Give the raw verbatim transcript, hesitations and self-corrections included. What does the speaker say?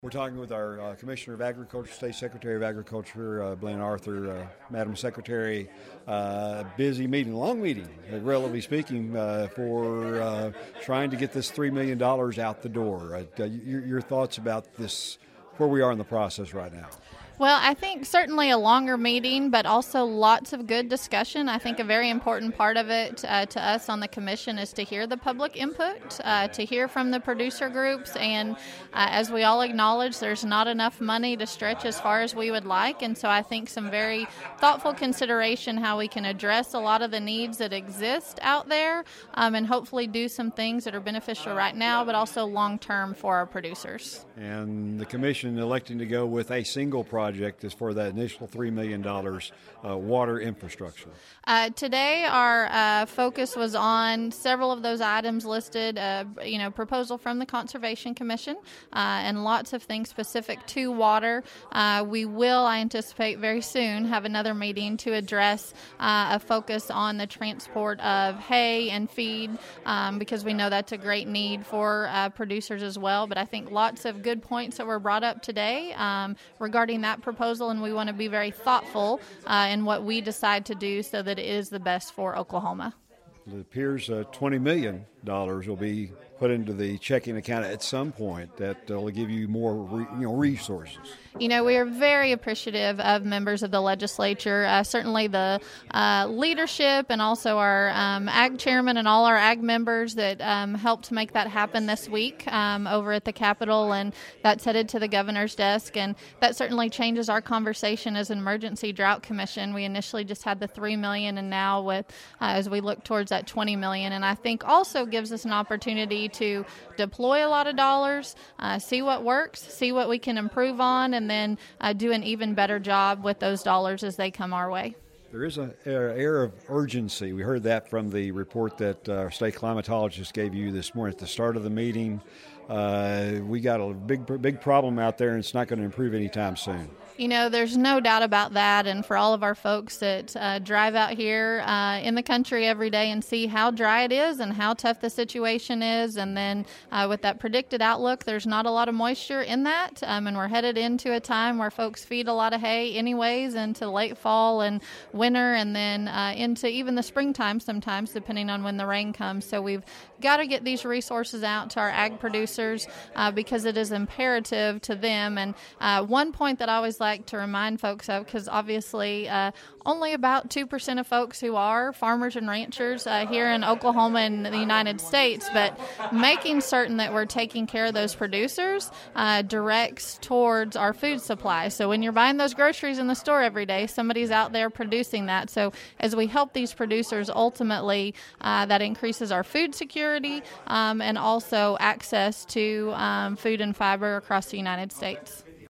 We're talking with our uh, Commissioner of Agriculture, State Secretary of Agriculture, uh, Blaine Arthur, uh, Madam Secretary. Uh, busy meeting, long meeting, uh, relatively speaking, uh, for uh, trying to get this three million dollars out the door. Uh, your, your thoughts about this, where we are in the process right now? Well, I think certainly a longer meeting, but also lots of good discussion. I think a very important part of it uh, to us on the commission is to hear the public input, uh, to hear from the producer groups, and uh, as we all acknowledge, there's not enough money to stretch as far as we would like, and so I think some very thoughtful consideration how we can address a lot of the needs that exist out there, um, and hopefully do some things that are beneficial right now, but also long-term for our producers. And the commission electing to go with a single project is for that initial three million dollars uh, water infrastructure. Uh, today, our uh, focus was on several of those items listed, uh, you know, proposal from the Conservation Commission, uh, and lots of things specific to water. Uh, we will, I anticipate very soon, have another meeting to address uh, a focus on the transport of hay and feed, um, because we know that's a great need for uh, producers as well. But I think lots of good points that were brought up today um, regarding that proposal, and we want to be very thoughtful uh, in what we decide to do so that it is the best for Oklahoma. It appears uh, twenty million dollars will be put into the checking account at some point that will give you more re, you know, resources. You know, we are very appreciative of members of the legislature, uh, certainly the uh, leadership and also our um, ag chairman and all our ag members that um, helped make that happen this week um, over at the Capitol, and that's headed to the governor's desk, and that certainly changes our conversation as an emergency drought commission. We initially just had the three million dollars, and now with uh, as we look towards that twenty million dollars, and I think also gives us an opportunity to deploy a lot of dollars, uh, see what works, see what we can improve on, and then uh, do an even better job with those dollars as they come our way. There is an air of urgency. We heard that from the report that uh, our state climatologist gave you this morning at the start of the meeting. Uh, we got a big, big problem out there, and it's not going to improve anytime soon. You know, there's no doubt about that, and for all of our folks that uh, drive out here uh, in the country every day and see how dry it is and how tough the situation is, and then uh, with that predicted outlook, there's not a lot of moisture in that, um, and we're headed into a time where folks feed a lot of hay anyways into late fall and winter, and then uh, into even the springtime sometimes, depending on when the rain comes. So we've got to get these resources out to our ag producers uh, because it is imperative to them. And uh, one point that I always like to remind folks of, because obviously uh, only about two percent of folks who are farmers and ranchers uh, here in Oklahoma and the United States, but making certain that we're taking care of those producers uh, directs towards our food supply. So when you're buying those groceries in the store every day, somebody's out there producing that. So as we help these producers, ultimately uh, that increases our food security um, and also access to um, food and fiber across the United States.